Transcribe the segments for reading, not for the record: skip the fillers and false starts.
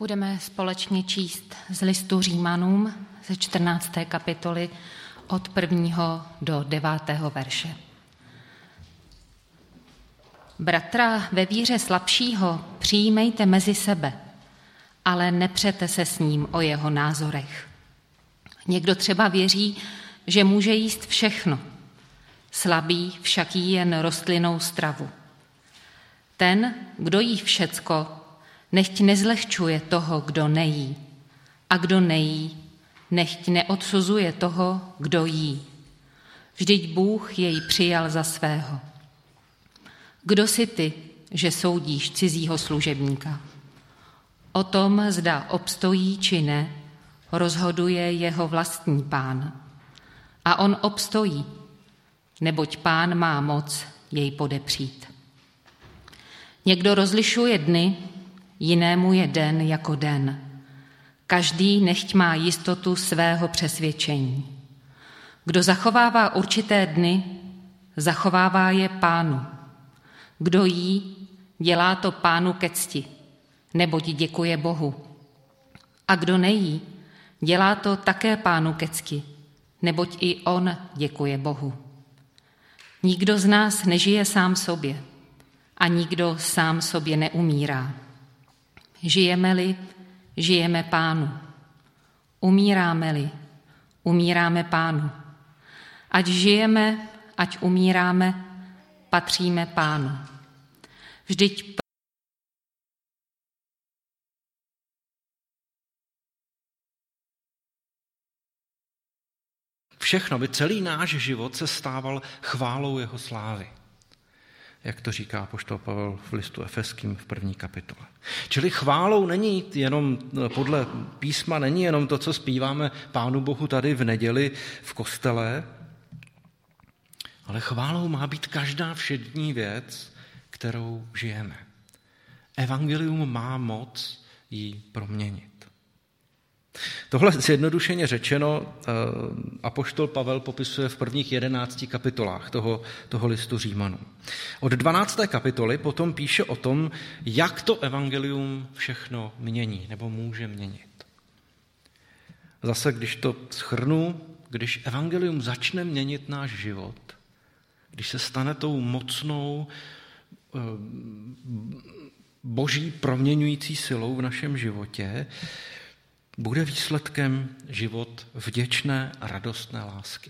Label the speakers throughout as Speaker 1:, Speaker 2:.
Speaker 1: Budeme společně číst z listu Římanům ze 14. kapitoly od 1. do 9. verše. Bratra ve víře slabšího přijímejte mezi sebe, ale nepřete se s ním o jeho názorech. Někdo třeba věří, že může jíst všechno, slabý však jí jen rostlinnou stravu. Ten, kdo jí všecko, nechť nezlehčuje toho, kdo nejí, a kdo nejí, nechť neodsuzuje toho, kdo jí. Vždyť Bůh jej přijal za svého. Kdo jsi ty, že soudíš cizího služebníka? O tom, zda obstojí či ne, rozhoduje jeho vlastní Pán. A on obstojí, neboť Pán má moc jej podepřít. Někdo rozlišuje dny, jinému je den jako den. Každý nechť má jistotu svého přesvědčení. Kdo zachovává určité dny, zachovává je Pánu. Kdo jí, dělá to Pánu ke cti, neboť děkuje Bohu. A kdo nejí, dělá to také Pánu ke cti, neboť i on děkuje Bohu. Nikdo z nás nežije sám sobě a nikdo sám sobě neumírá. Žijeme-li, žijeme Pánu. Umíráme-li, umíráme Pánu. Ať žijeme, ať umíráme, patříme Pánu. Vždyť
Speaker 2: všechno, by celý náš život se stával chválou jeho slávy. Jak to říká apoštol Pavel v listu Efeským v 1. kapitole. Čili chválou není jenom, podle písma, není jenom to, co zpíváme Pánu Bohu tady v neděli v kostele, ale chválou má být každá všední věc, kterou žijeme. Evangelium má moc ji proměnit. Tohle zjednodušeně řečeno apoštol Pavel popisuje v prvních 11 kapitolách toho listu Římanů. Od 12. kapitoly potom píše o tom, jak to evangelium všechno mění nebo může měnit. Zase, když to shrnu, když evangelium začne měnit náš život, když se stane tou mocnou boží proměňující silou v našem životě, bude výsledkem život vděčné a radostné lásky.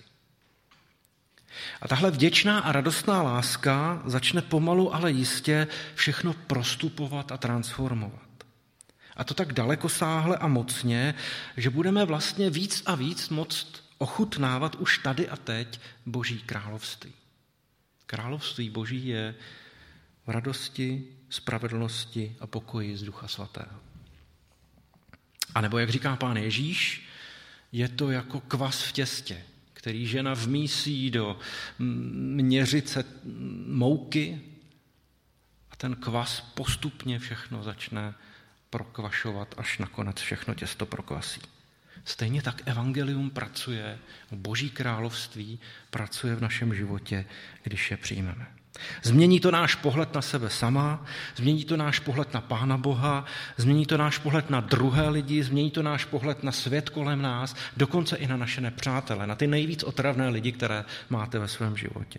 Speaker 2: A tahle vděčná a radostná láska začne pomalu, ale jistě všechno prostupovat a transformovat. A to tak dalekosáhle a mocně, že budeme vlastně víc a víc moct ochutnávat už tady a teď Boží království. Království Boží je v radosti, spravedlnosti a pokoji z Ducha Svatého. A nebo jak říká Pán Ježíš, je to jako kvas v těstě, který žena vmísí do měřice mouky a ten kvas postupně všechno začne prokvašovat, až nakonec všechno těsto prokvasí. Stejně tak evangelium pracuje, Boží království pracuje v našem životě, když je přijmeme. Změní to náš pohled na sebe sama, změní to náš pohled na Pána Boha, změní to náš pohled na druhé lidi, změní to náš pohled na svět kolem nás, dokonce i na naše nepřátele, na ty nejvíc otravné lidi, které máte ve svém životě.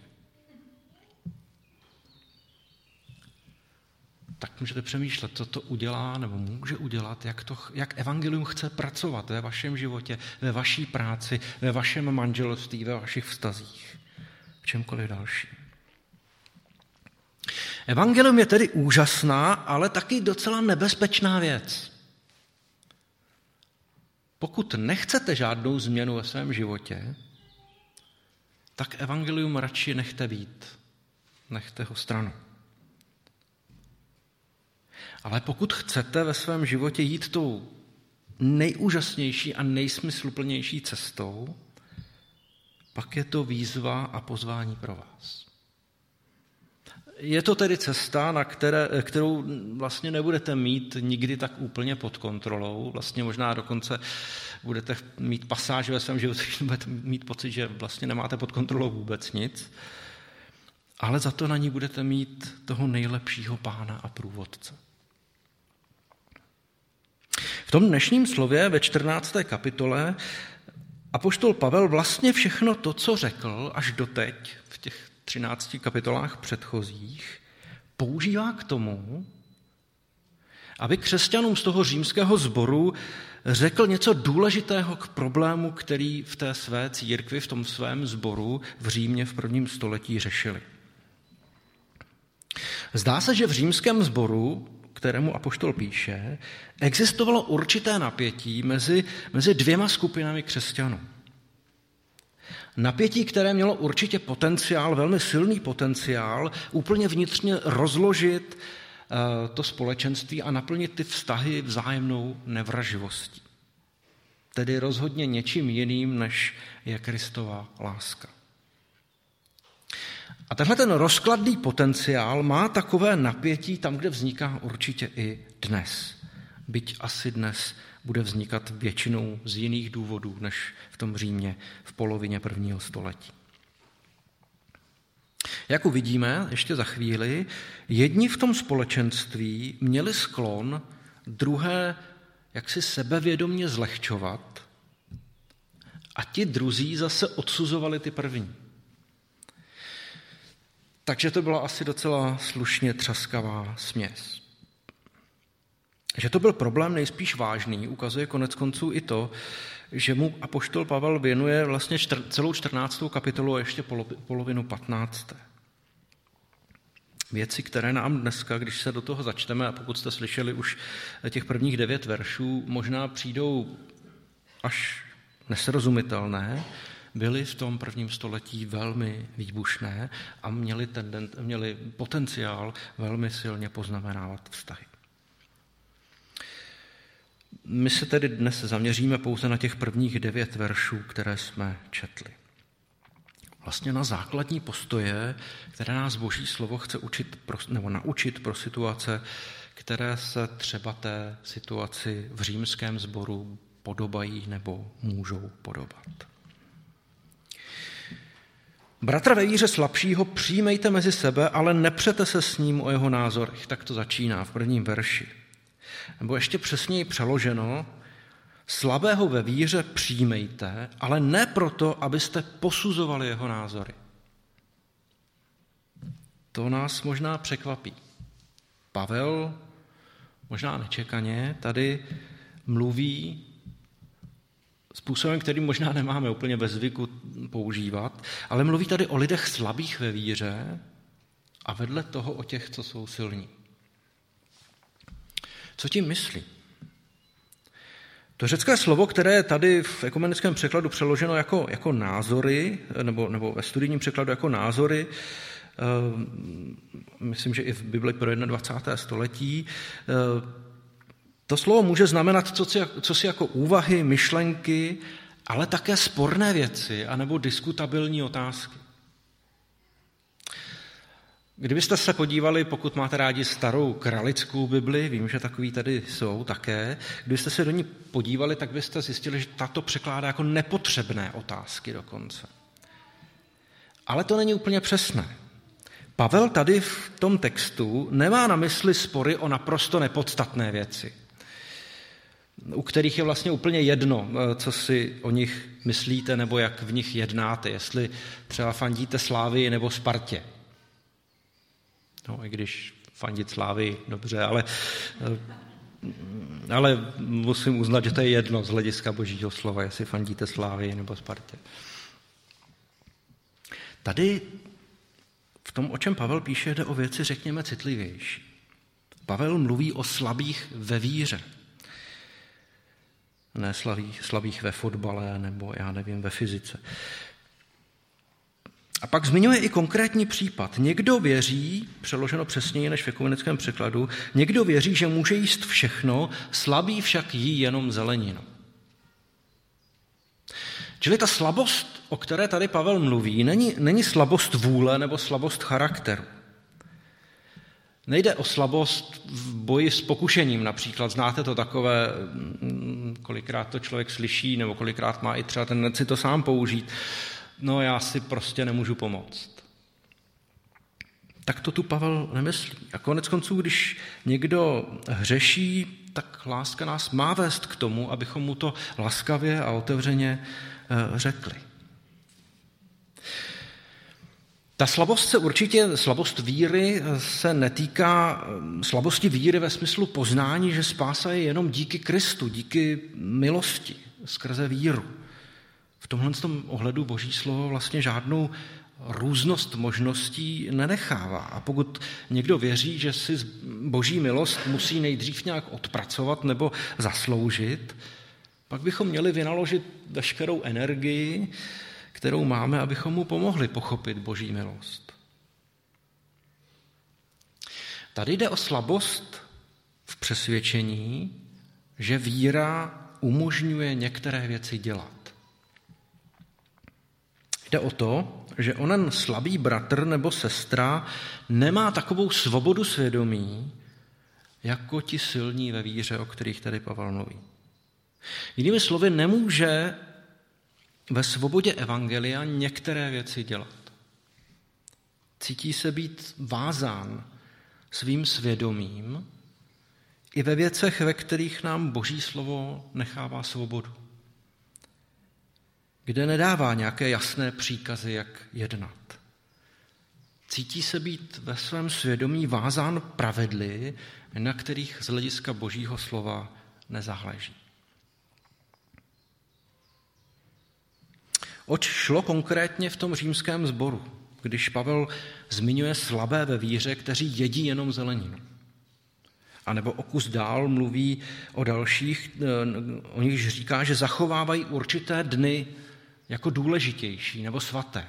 Speaker 2: Tak můžete přemýšlet, co to udělá nebo může udělat, jak evangelium chce pracovat ve vašem životě, ve vaší práci, ve vašem manželství, ve vašich vztazích, v čemkoliv dalším. Evangelium je tedy úžasná, ale taky docela nebezpečná věc. Pokud nechcete žádnou změnu ve svém životě, tak evangelium radši nechte být. Nechte ho stranou. Ale pokud chcete ve svém životě jít tou nejúžasnější a nejsmysluplnější cestou, pak je to výzva a pozvání pro vás. Je to tedy cesta, kterou vlastně nebudete mít nikdy tak úplně pod kontrolou. Vlastně možná dokonce budete mít pasáž ve svém životě, že budete mít pocit, že vlastně nemáte pod kontrolou vůbec nic. Ale za to na ní budete mít toho nejlepšího Pána a průvodce. tom dnešním slově ve 14. kapitole apoštol Pavel vlastně všechno to, co řekl až doteď v těch 13 kapitolách předchozích, používá k tomu, aby křesťanům z toho římského sboru řekl něco důležitého k problému, který v té své církvi, v tom svém sboru v Římě v 1. století řešili. Zdá se, že v římském sboru, kterému apoštol píše, existovalo určité napětí mezi dvěma skupinami křesťanů. Napětí, které mělo určitě potenciál, velmi silný potenciál, úplně vnitřně rozložit to společenství a naplnit ty vztahy vzájemnou nevraživostí. Tedy rozhodně něčím jiným, než je Kristova láska. A tenhle ten rozkladný potenciál má takové napětí tam, kde vzniká určitě i dnes. Byť asi dnes bude vznikat většinou z jiných důvodů, než v tom Římě v polovině 1. století. Jak uvidíme ještě za chvíli, jedni v tom společenství měli sklon druhé jaksi sebevědomě zlehčovat a ti druzí zase odsuzovali ty první. Takže to byla asi docela slušně třaskavá směs. Že to byl problém nejspíš vážný, ukazuje konec konců i to, že mu apoštol Pavel věnuje vlastně celou 14. kapitolu a ještě polovinu 15. Věci, které nám dneska, když se do toho začteme, a pokud jste slyšeli už těch prvních 9 veršů, možná přijdou až nesrozumitelné, byly v tom 1. století velmi výbušné a měli potenciál velmi silně poznamenávat vztahy. My se tedy dnes zaměříme pouze na těch prvních 9 veršů, které jsme četli. Vlastně na základní postoje, které nás Boží slovo chce naučit pro situace, které se třeba té situaci v římském sboru podobají nebo můžou podobat. Bratra ve víře slabšího přijmejte mezi sebe, ale nepřete se s ním o jeho názorech. Tak to začíná v 1. verši. Nebo ještě přesněji přeloženo, slabého ve víře přijmejte, ale ne proto, abyste posuzovali jeho názory. To nás možná překvapí. Pavel, možná nečekaně, tady mluví způsobem, který možná nemáme úplně ve zvyku používat, ale mluví tady o lidech slabých ve víře a vedle toho o těch, co jsou silní. Co tím myslí? To řecké slovo, které je tady v ekumenickém překladu přeloženo jako názory, nebo ve studijním překladu jako názory, myslím, že i v Bibli pro 21. století, to slovo může znamenat cosi jako úvahy, myšlenky, ale také sporné věci anebo diskutabilní otázky. Kdybyste se podívali, pokud máte rádi starou kralickou Bibli, vím, že takový tady jsou také, kdybyste se do ní podívali, tak byste zjistili, že tato překládá jako nepotřebné otázky dokonce. Ale to není úplně přesné. Pavel tady v tom textu nemá na mysli spory o naprosto nepodstatné věci, u kterých je vlastně úplně jedno, co si o nich myslíte nebo jak v nich jednáte, jestli třeba fandíte Slávii nebo Spartě. No, i když fandit Slávii, dobře, ale musím uznat, že to je jedno z hlediska Božího slova, jestli fandíte Slávii nebo Spartě. Tady v tom, o čem Pavel píše, jde o věci, řekněme, citlivější. Pavel mluví o slabých ve víře. Ne slabých ve fotbale nebo, já nevím, ve fyzice. A pak zmiňuje i konkrétní případ. Někdo věří, přeloženo přesněji než v ekumenickém překladu, někdo věří, že může jíst všechno, slabý však jí jenom zeleninu. Čili ta slabost, o které tady Pavel mluví, není slabost vůle nebo slabost charakteru. Nejde o slabost v boji s pokušením například. Znáte to takové, kolikrát to člověk slyší, nebo kolikrát má i třeba tendenci to sám použít. No já si prostě nemůžu pomoct. Tak to tu Pavel nemyslí. A konec konců, když někdo hřeší tak láska nás má vést k tomu, abychom mu to laskavě a otevřeně řekli. Ta slabost víry se netýká slabosti víry ve smyslu poznání, že spása je jenom díky Kristu, díky milosti, skrze víru. V tomhle ohledu Boží slovo vlastně žádnou různost možností nenechává. A pokud někdo věří, že si Boží milost musí nejdřív nějak odpracovat nebo zasloužit, pak bychom měli vynaložit veškerou energii, kterou máme, abychom mu pomohli pochopit Boží milost. Tady jde o slabost v přesvědčení, že víra umožňuje některé věci dělat. Jde o to, že onen slabý bratr nebo sestra nemá takovou svobodu svědomí, jako ti silní ve víře, o kterých tady Pavel mluví. Jinými slovy, nemůže ve svobodě evangelia některé věci dělat. Cítí se být vázán svým svědomím i ve věcech, ve kterých nám Boží slovo nechává svobodu. Kde nedává nějaké jasné příkazy, jak jednat. Cítí se být ve svém svědomí vázán pravidly, na kterých z hlediska Božího slova nezáleží. Oč šlo konkrétně v tom římském sboru, když Pavel zmiňuje slabé ve víře, kteří jedí jenom zeleninu. A nebo o kus dál mluví o dalších, o nich říká, že zachovávají určité dny jako důležitější nebo svaté.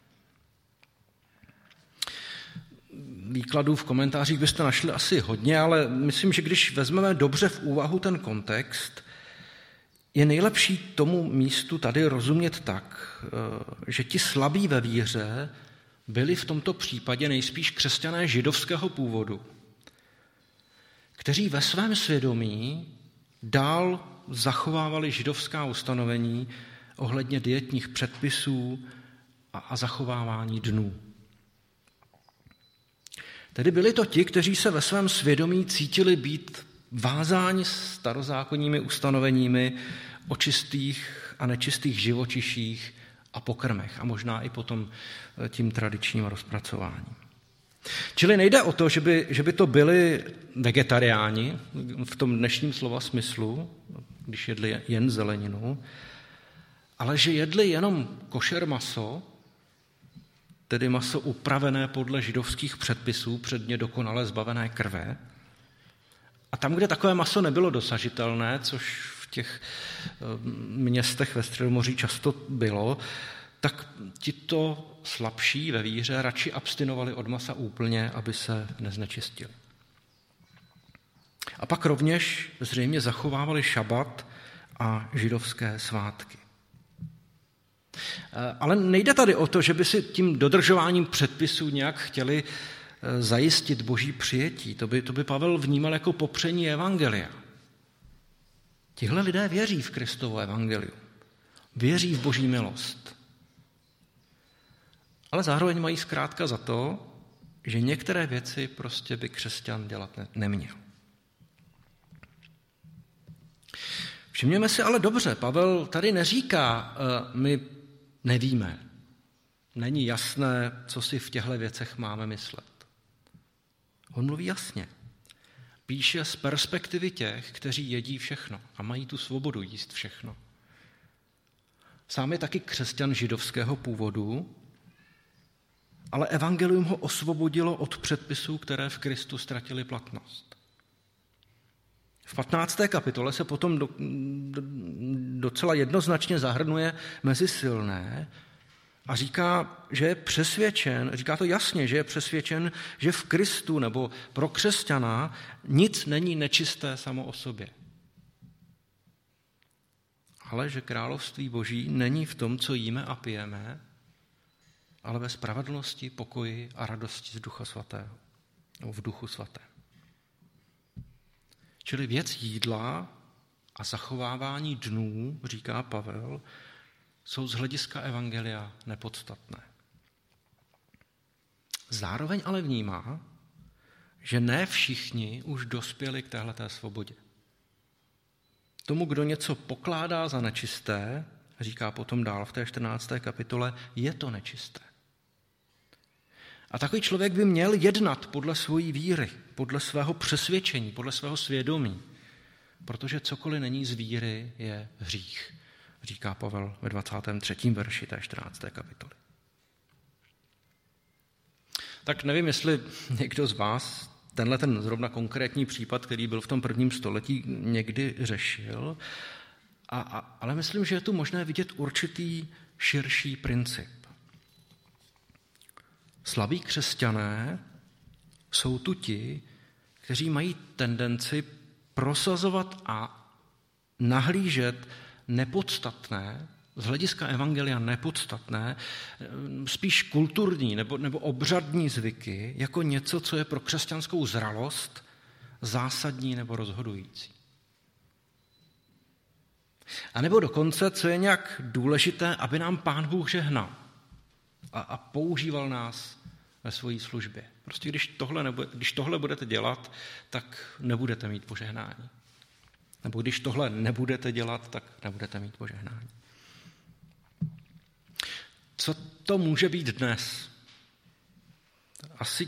Speaker 2: Výkladů v komentářích byste našli asi hodně, ale myslím, že když vezmeme dobře v úvahu ten kontext, je nejlepší tomu místu tady rozumět tak, že ti slabí ve víře byli v tomto případě nejspíš křesťané židovského původu, kteří ve svém svědomí dál zachovávali židovská ustanovení ohledně dietních předpisů a zachovávání dnů. Tedy byli to ti, kteří se ve svém svědomí cítili být vázáni starozákonními ustanoveními o čistých a nečistých živočiších a pokrmech a možná i potom tím tradičním rozpracováním. Čili nejde o to, že by to byli vegetariáni v tom dnešním slova smyslu, když jedli jen zeleninu, ale že jedli jenom košer maso, tedy maso upravené podle židovských předpisů, předně dokonale zbavené krve. A tam, kde takové maso nebylo dosažitelné, což v těch městech ve Středomoří často bylo, tak tito slabší ve víře radši abstinovali od masa úplně, aby se neznečistili. A pak rovněž zřejmě zachovávali šabat a židovské svátky. Ale nejde tady o to, že by si tím dodržováním předpisů nějak chtěli zajistit Boží přijetí. To by Pavel vnímal jako popření evangelia. Tihle lidé věří v Kristovo evangelium. Věří v Boží milost. Ale zároveň mají zkrátka za to, že některé věci prostě by křesťan dělat neměl. Všimněme si ale dobře, Pavel tady neříká, my nevíme. Není jasné, co si v těchto věcech máme myslet. On mluví jasně. Píše z perspektivy těch, kteří jedí všechno a mají tu svobodu jíst všechno. Sám je taky křesťan židovského původu, ale evangelium ho osvobodilo od předpisů, které v Kristu ztratily platnost. V 15. kapitole se potom docela jednoznačně zahrnuje mezi silné a říká, že je přesvědčen, říká to jasně, že je přesvědčen, že v Kristu nebo pro křesťana nic není nečisté samo o sobě. Ale že království Boží není v tom, co jíme a pijeme, ale ve spravedlnosti, pokoji a radosti z Ducha Svatého, nebo v Duchu Svatém. Čili věc jídla a zachovávání dnů, říká Pavel, jsou z hlediska evangelia nepodstatné. Zároveň ale vnímá, že ne všichni už dospěli k téhleté svobodě. Tomu, kdo něco pokládá za nečisté, říká potom dál v té 14. kapitole, je to nečisté. A takový člověk by měl jednat podle svojí víry, podle svého přesvědčení, podle svého svědomí, protože cokoliv není z víry, je hřích, říká Pavel ve 23. verši té 14. kapitoly. Tak nevím, jestli někdo z vás tenhle ten zrovna konkrétní případ, který byl v tom prvním století, někdy řešil, ale myslím, že je tu možné vidět určitý širší princip. Slabí křesťané jsou tu ti, kteří mají tendenci prosazovat a nahlížet nepodstatné, z hlediska evangelia nepodstatné, spíš kulturní nebo obřadní zvyky, jako něco, co je pro křesťanskou zralost zásadní nebo rozhodující. A nebo dokonce, co je nějak důležité, aby nám Pán Bůh žehnal a používal nás ve své službě. Prostě když tohle budete dělat, tak nebudete mít požehnání. Nebo když tohle nebudete dělat, tak nebudete mít požehnání. Co to může být dnes? Asi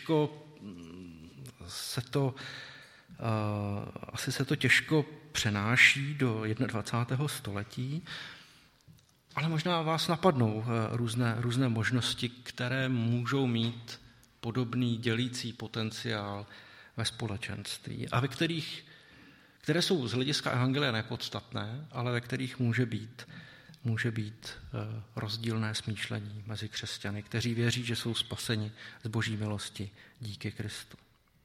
Speaker 2: se to těžko přenáší do 21. století, ale možná vás napadnou různé možnosti, které můžou mít podobný dělící potenciál ve společenství a které jsou z hlediska evangelia nepodstatné, ale ve kterých může být rozdílné smýšlení mezi křesťany, kteří věří, že jsou spaseni z Boží milosti díky Kristu.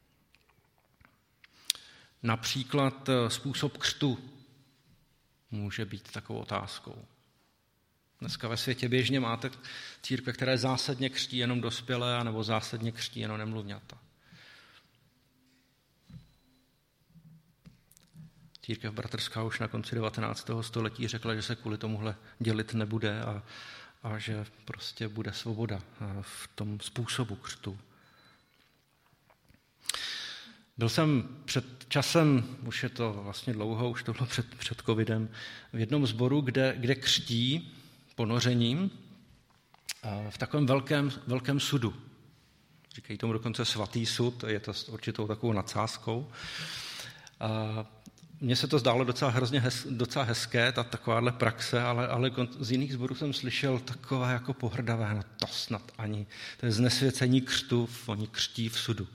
Speaker 2: Například způsob křtu může být takovou otázkou. Dneska ve světě běžně máte církve, které zásadně křtí jenom dospělé, anebo zásadně křtí jenom nemluvňata. Církev bratrská už na konci 19. století řekla, že se kvůli tomuhle dělit nebude a že prostě bude svoboda v tom způsobu křtu. Byl jsem před časem, už je to vlastně dlouho, už to bylo před covidem, v jednom sboru, kde křtí ponořením v takovém velkém sudu. Říkají tomu dokonce svatý sud, je to s určitou takovou nadsázkou. Mně se to zdálo docela hezké, takováhle praxe, ale z jiných sborů jsem slyšel takové jako pohrdavé, no to snad ani, to je znesvěcení křtu, oni křtí v sudu.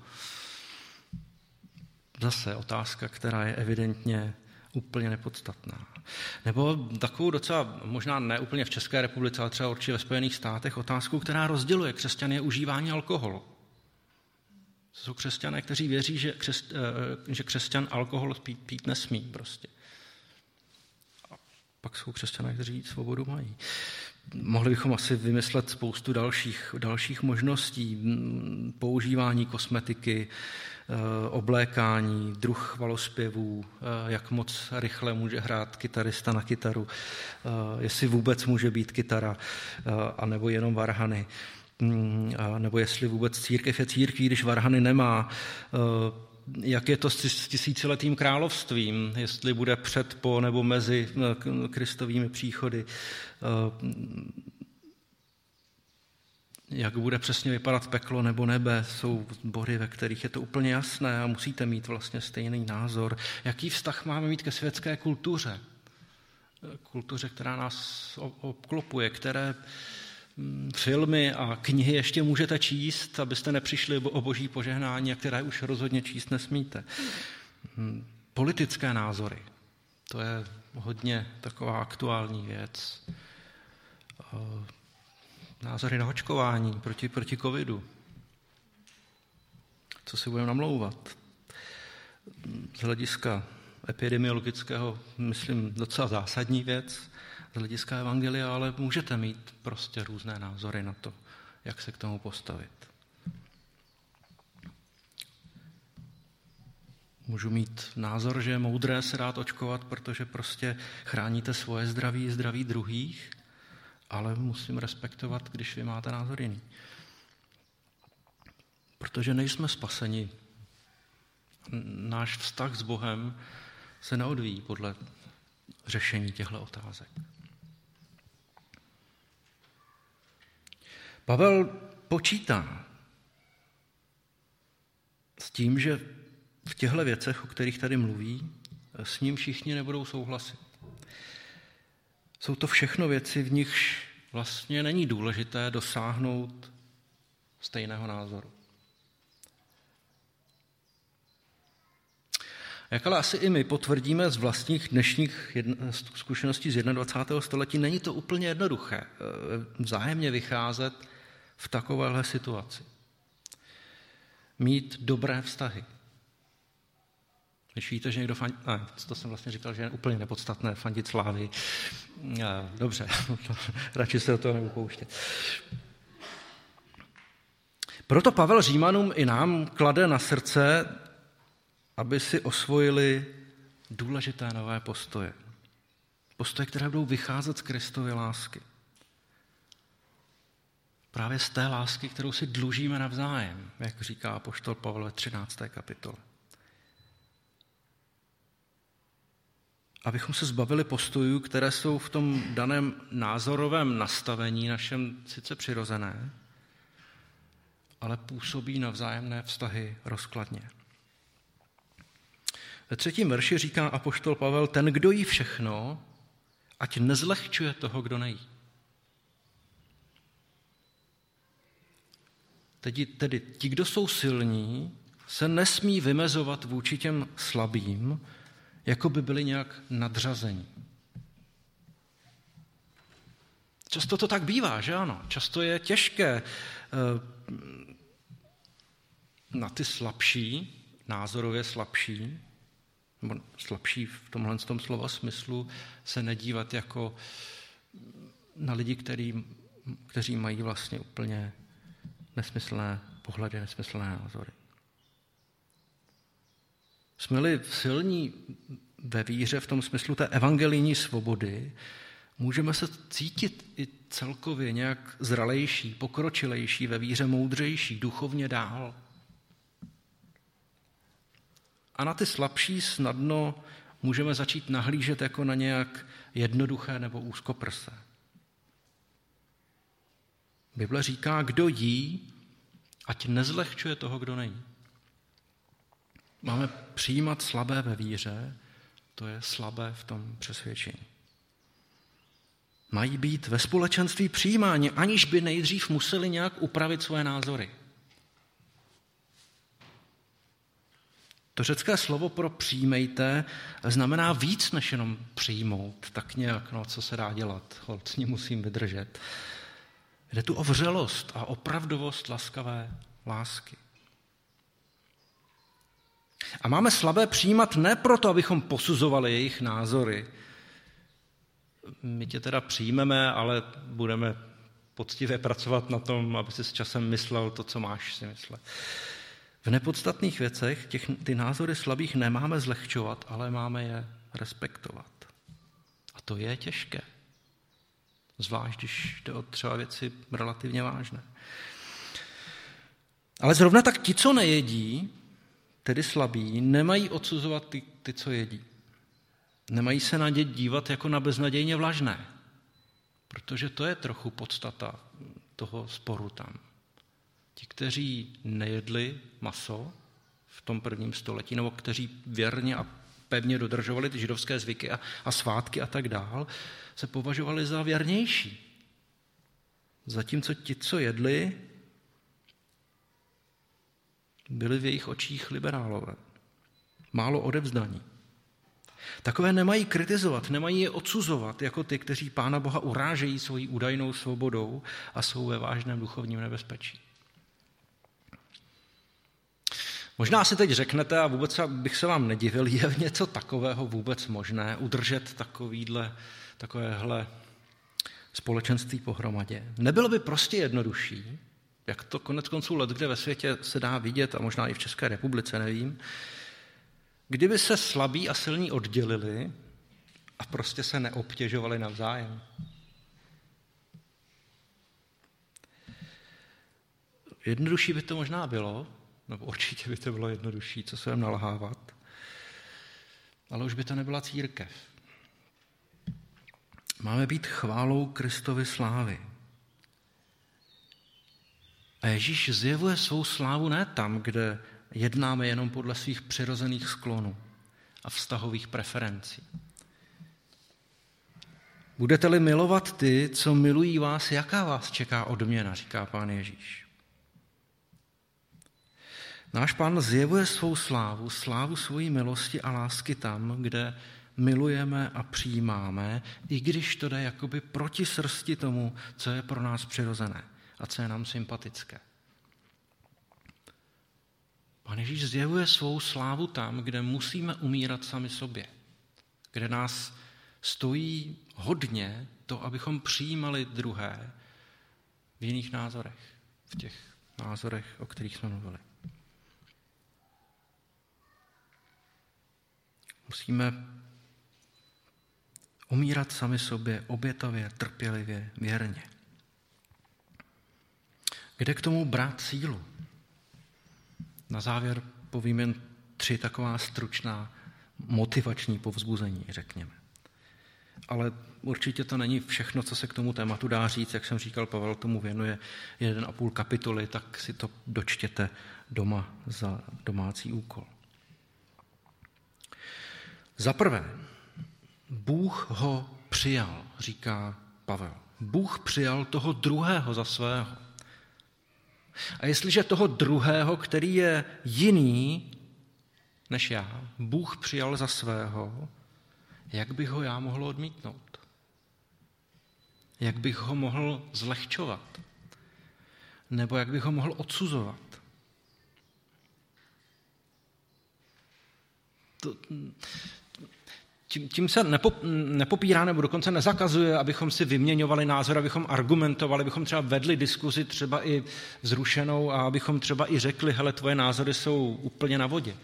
Speaker 2: Zase otázka, která je evidentně úplně nepodstatná. Nebo takovou docela, možná ne úplně v České republice, ale třeba určitě ve Spojených státech, otázku, která rozděluje křesťany, je užívání alkoholu. To jsou křesťané, kteří věří, že křesťan alkohol pít nesmí prostě. A pak jsou křesťané, kteří svobodu mají. Mohli bychom asi vymyslet spoustu dalších možností. Používání kosmetiky, oblékání, druh chvalospěvů, jak moc rychle může hrát kytarista na kytaru, jestli vůbec může být kytara, anebo jenom varhany, nebo jestli vůbec církev je církví, když varhany nemá, jak je to s tisíciletým královstvím, jestli bude před, po nebo mezi Kristovými příchody, jak bude přesně vypadat peklo nebo nebe, jsou bory, ve kterých je to úplně jasné a musíte mít vlastně stejný názor. Jaký vztah máme mít ke světské kultuře? Kultuře, která nás obklopuje, které filmy a knihy ještě můžete číst, abyste nepřišli o boží požehnání, a které už rozhodně číst nesmíte. Politické názory, to je hodně taková aktuální věc. Názory na očkování proti covidu. Co si budeme namlouvat? Z hlediska epidemiologického, myslím, docela zásadní věc, z hlediska evangelia, ale můžete mít prostě různé názory na to, jak se k tomu postavit. Můžu mít názor, že je moudré se dát očkovat, protože prostě chráníte svoje zdraví i zdraví druhých, ale musím respektovat, když vy máte názor jiný. Protože nejsme spaseni. Náš vztah s Bohem se neodvíjí podle řešení těchto otázek. Pavel počítá s tím, že v těchto věcech, o kterých tady mluví, s ním všichni nebudou souhlasit. Jsou to všechno věci, v nichž vlastně není důležité dosáhnout stejného názoru. Jak ale asi i my potvrdíme z vlastních dnešních zkušeností z 21. století, není to úplně jednoduché vzájemně vycházet v takovéhle situaci. Mít dobré vztahy. Když víte, že někdo fandí... to jsem vlastně říkal, že je úplně nepodstatné fandit Slávy. Dobře, radši se do toho neupouštět. Proto Pavel Římanům i nám klade na srdce, aby si osvojili důležité nové postoje. Postoje, které budou vycházet z Kristovy lásky. Právě z té lásky, kterou si dlužíme navzájem, jak říká apoštol Pavel ve 13. kapitole. Abychom se zbavili postojů, které jsou v tom daném názorovém nastavení našem sice přirozené, ale působí na vzájemné vztahy rozkladně. Ve 3. verši říká apoštol Pavel, ten, kdo jí všechno, ať nezlehčuje toho, kdo nejí. Tedy ti, kdo jsou silní, se nesmí vymezovat vůči těm slabým, jako by byli nějak nadřazení. Často to tak bývá, že ano? Často je těžké na ty slabší, názorově slabší, nebo slabší v tomhle slova smyslu, se nedívat jako na lidi, kteří mají vlastně úplně nesmyslné pohledy, nesmyslné názory. Jsme-li silní ve víře v tom smyslu té evangelijní svobody, můžeme se cítit i celkově nějak zralejší, pokročilejší ve víře, moudřejší, duchovně dál. A na ty slabší snadno můžeme začít nahlížet jako na nějak jednoduché nebo úzkoprsé. Bible říká, kdo jí, ať nezlehčuje toho, kdo nejí. Máme přijímat slabé ve víře, to je slabé v tom přesvědčení. Mají být ve společenství přijímáni, aniž by nejdřív museli nějak upravit svoje názory. To řecké slovo pro přijmejte znamená víc, než jenom přijmout. Tak nějak, co se dá dělat, holt s ním musím vydržet. Jde tu o vřelost a opravdovost laskavé lásky. A máme slabé přijímat ne proto, abychom posuzovali jejich názory. My tě teda přijmeme, ale budeme poctivě pracovat na tom, aby si s časem myslel to, co máš si myslet. V nepodstatných věcech ty názory slabých nemáme zlehčovat, ale máme je respektovat. A to je těžké. Zvlášť, když jde o třeba věci relativně vážné. Ale zrovna tak ti, co nejedí, tedy slabí, nemají odsuzovat ty, co jedí. Nemají se na ně dívat jako na beznadějně vlažné, protože to je trochu podstata toho sporu tam. Ti, kteří nejedli maso v tom 1. století, nebo kteří věrně a pevně dodržovali ty židovské zvyky a svátky a tak dál, se považovali za věrnější. Zatímco ti, co jedli, byli v jejich očích liberálové. Málo odevzdaní. Takové nemají kritizovat, nemají je odsuzovat jako ty, kteří Pána Boha urážejí svojí údajnou svobodou a jsou ve vážném duchovním nebezpečí. Možná si teď řeknete, a vůbec bych se vám nedivil, je něco takového vůbec možné, udržet takovéhle společenství pohromadě. Nebylo by prostě jednodušší, jak to konec konců letkde ve světě se dá vidět, a možná i v České republice, nevím, kdyby se slabí a silní oddělili a prostě se neobtěžovali navzájem. Jednodušší by to možná bylo, nebo určitě by to bylo jednodušší, co se jim nalhávat, ale už by to nebyla církev. Máme být chválou Kristovy slávy. A Ježíš zjevuje svou slávu ne tam, kde jednáme jenom podle svých přirozených sklonů a vztahových preferencí. Budete-li milovat ty, co milují vás, jaká vás čeká odměna, říká Pán Ježíš. Náš Pán zjevuje svou slávu svojí milosti a lásky tam, kde milujeme a přijímáme, i když to jde jakoby proti srsti tomu, co je pro nás přirozené a co je nám sympatické. Pán Ježíš zjevuje svou slávu tam, kde musíme umírat sami sobě, kde nás stojí hodně to, abychom přijímali druhé v jiných názorech, v těch názorech, o kterých jsme mluvili. Musíme umírat sami sobě obětavě, trpělivě, věrně. Kde k tomu brát sílu? Na závěr povím jen 3 taková stručná motivační povzbuzení, řekněme. Ale určitě to není všechno, co se k tomu tématu dá říct. Jak jsem říkal, Pavel tomu věnuje 1,5 kapitoly, tak si to dočtěte doma za domácí úkol. Za prvé, Bůh ho přijal, říká Pavel. Bůh přijal toho druhého za svého. A jestliže toho druhého, který je jiný než já, Bůh přijal za svého, jak bych ho já mohl odmítnout? Jak bych ho mohl zlehčovat? Nebo jak bych ho mohl odsuzovat? Tím se nepopírá nebo dokonce nezakazuje, abychom si vyměňovali názor, abychom argumentovali, abychom třeba vedli diskuzi třeba i vzrušenou a abychom třeba i řekli, hele, tvoje názory jsou úplně na vodě.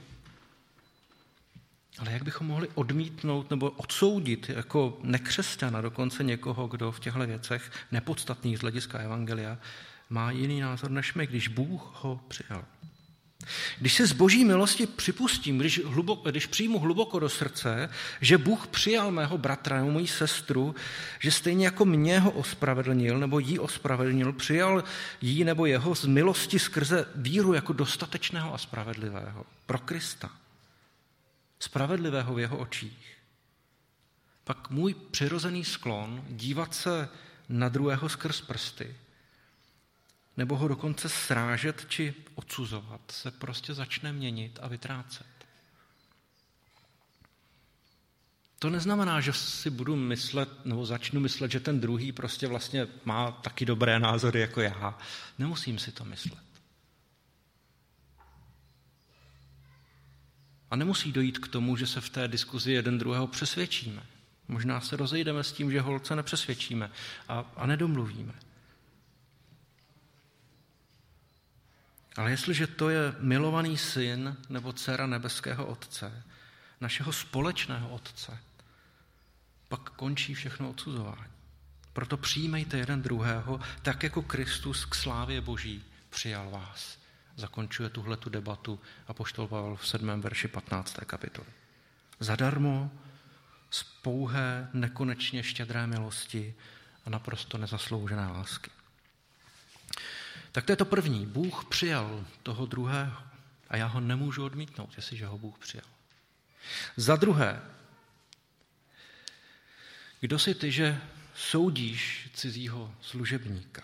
Speaker 2: Ale jak bychom mohli odmítnout nebo odsoudit jako nekřesťana dokonce někoho, kdo v těchto věcech nepodstatných z hlediska evangelia má jiný názor než my, když Bůh ho přijal. Když se z boží milosti připustím, když přijmu hluboko do srdce, že Bůh přijal mého bratra nebo moji sestru, že stejně jako mě ho ospravedlnil nebo jí ospravedlnil, přijal jí nebo jeho z milosti skrze víru jako dostatečného a spravedlivého pro Krista. Spravedlivého v jeho očích. Pak můj přirozený sklon dívat se na druhého skrz prsty nebo ho dokonce srážet či odsuzovat se prostě začne měnit a vytrácet. To neznamená, že si budu myslet nebo začnu myslet, že ten druhý prostě vlastně má taky dobré názory jako já. Nemusím si to myslet. A nemusí dojít k tomu, že se v té diskuzi jeden druhého přesvědčíme. Možná se rozejdeme s tím, že holce nepřesvědčíme a nedomluvíme. Ale jestliže to je milovaný syn nebo dcera nebeského Otce, našeho společného Otce, pak končí všechno odsuzování. Proto přijímejte jeden druhého, tak jako Kristus k slávě Boží přijal vás. Zakončuje tuhletu debatu apoštol Pavel v 7. verši 15. kapitoly. Zadarmo, z pouhé, nekonečně štědré milosti a naprosto nezasloužené lásky. Tak to je to první. Bůh přijal toho druhého a já ho nemůžu odmítnout, jestliže ho Bůh přijal. Za druhé, kdo jsi ty, že soudíš cizího služebníka?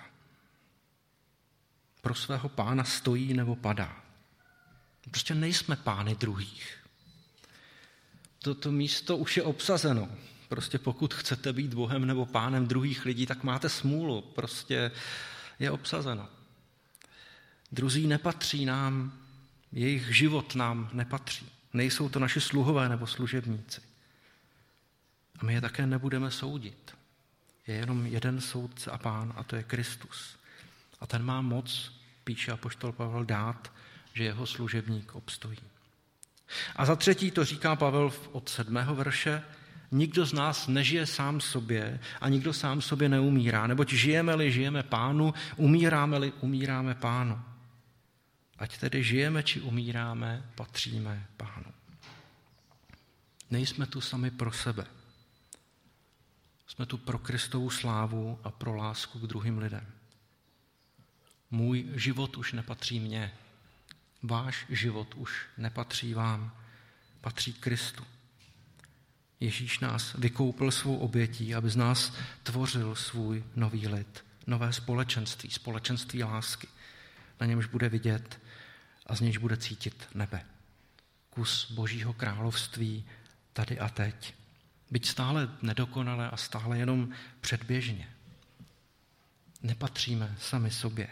Speaker 2: Pro svého pána stojí nebo padá. Prostě nejsme pány druhých. Toto místo už je obsazeno. Prostě pokud chcete být Bohem nebo pánem druhých lidí, tak máte smůlu. Prostě je obsazeno. Druzí nepatří nám, jejich život nám nepatří. Nejsou to naši sluhové nebo služebníci. A my je také nebudeme soudit. Je jenom jeden soudce a pán, a to je Kristus. A ten má moc, píše apoštol Pavel, dát, že jeho služebník obstojí. A za třetí to říká Pavel od 7. verše, nikdo z nás nežije sám sobě a nikdo sám sobě neumírá, neboť žijeme-li, žijeme pánu, umíráme-li, umíráme pánu. Ať tedy žijeme, či umíráme, patříme pánu. Nejsme tu sami pro sebe. Jsme tu pro Kristovu slávu a pro lásku k druhým lidem. Můj život už nepatří mně. Váš život už nepatří vám. Patří Kristu. Ježíš nás vykoupil svou obětí, aby z nás tvořil svůj nový lid, nové společenství, společenství lásky. Na němž bude vidět a z nějž bude cítit nebe. Kus Božího království tady a teď. Byť stále nedokonale a stále jenom předběžně. Nepatříme sami sobě.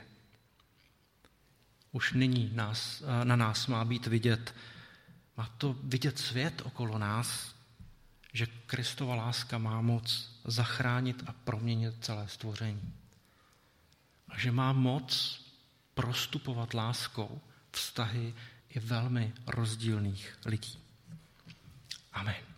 Speaker 2: Už nyní na nás má být vidět, má to vidět svět okolo nás, že Kristova láska má moc zachránit a proměnit celé stvoření. A že má moc prostupovat láskou vztahy i velmi rozdílných lidí. Amen.